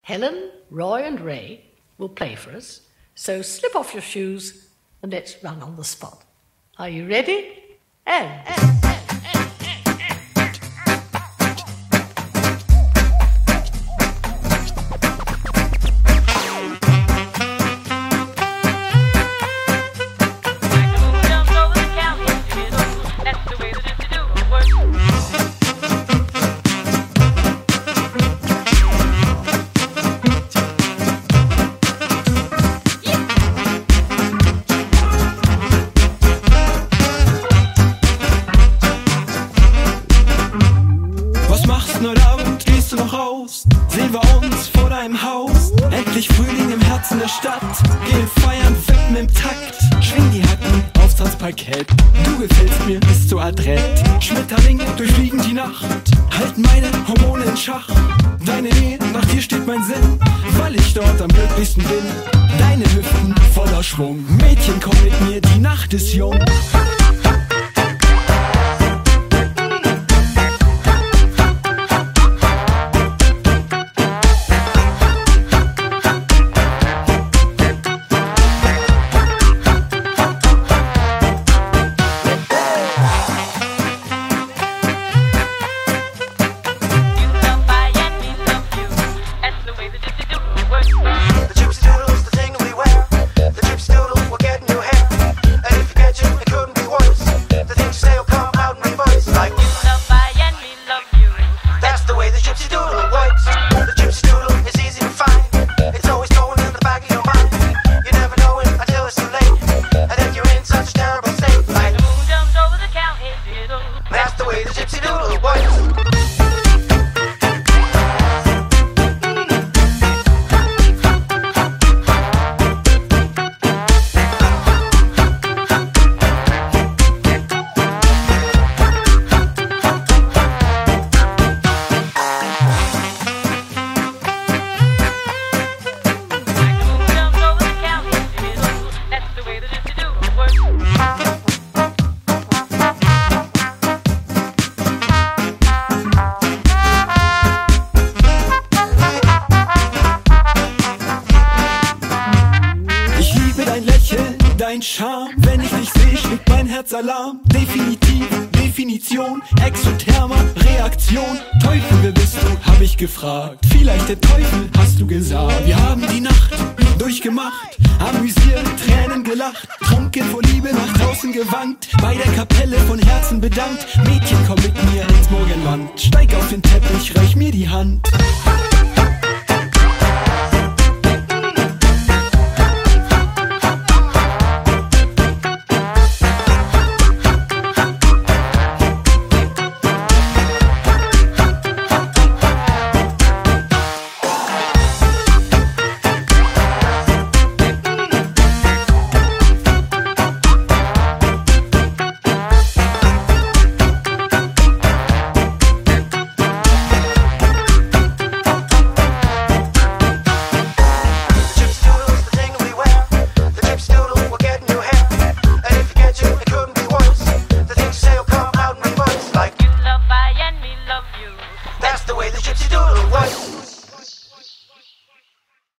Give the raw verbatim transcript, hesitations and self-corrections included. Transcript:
Helen, Roy and Ray will play for us, so slip off your shoes and let's run on the spot. Are you ready? And... and, and. Sehen wir uns vor deinem Haus, endlich Frühling im Herzen der Stadt. Gehen feiern, fippen im Takt, schwing die Hacken aufs Tanzparkett. Du gefällst mir, bist so adrett. Schmetterlinge durchfliegen die Nacht, halten meine Hormone in Schach. Deine Nähe, nach dir steht mein Sinn, weil ich dort am glücklichsten bin. Deine Hüften voller Schwung, Mädchen komm mit mir, die Nacht ist jung. Dein Charme, wenn ich dich seh, schlägt mein Herz Alarm. Definitiv, Definition, exothermer Reaktion. Teufel, wer bist du, hab ich gefragt. Vielleicht der Teufel, hast du gesagt. Wir haben die Nacht durchgemacht, amüsiert, Tränen gelacht, trunken vor Liebe nach draußen gewankt, bei der Kapelle von Herzen bedankt. Mädchen, komm mit mir ins Morgenland, steig auf den Teppich, reich mir die Hand.